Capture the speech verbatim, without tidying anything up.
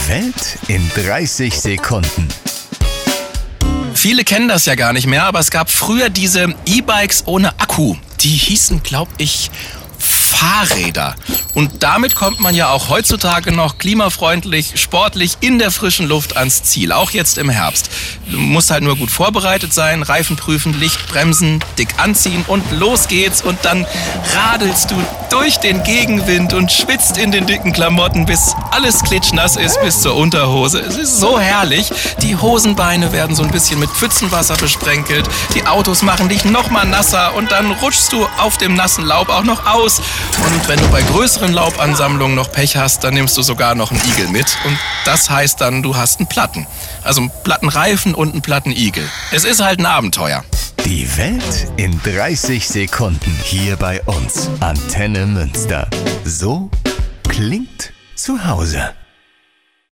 Die Welt in dreißig Sekunden. Viele kennen das ja gar nicht mehr, aber es gab früher diese E-Bikes ohne Akku. Die hießen, glaube ich, Fahrräder. Und damit kommt man ja auch heutzutage noch klimafreundlich, sportlich in der frischen Luft ans Ziel, auch jetzt im Herbst. Du musst halt nur gut vorbereitet sein, Reifen prüfen, Licht bremsen, dick anziehen und los geht's. Und dann radelst du durch den Gegenwind und schwitzt in den dicken Klamotten, bis alles klitschnass ist bis zur Unterhose. Es ist so herrlich. Die Hosenbeine werden so ein bisschen mit Pfützenwasser besprenkelt. Die Autos machen dich noch mal nasser und dann rutschst du auf dem nassen Laub auch noch aus. Und wenn du bei größeren Laubansammlungen noch Pech hast, dann nimmst du sogar noch einen Igel mit. Und das heißt dann, du hast einen Platten. Also einen platten Reifen und einen platten Igel. Es ist halt ein Abenteuer. Die Welt in dreißig Sekunden hier bei uns. Antenne Münster. So klingt zu Hause.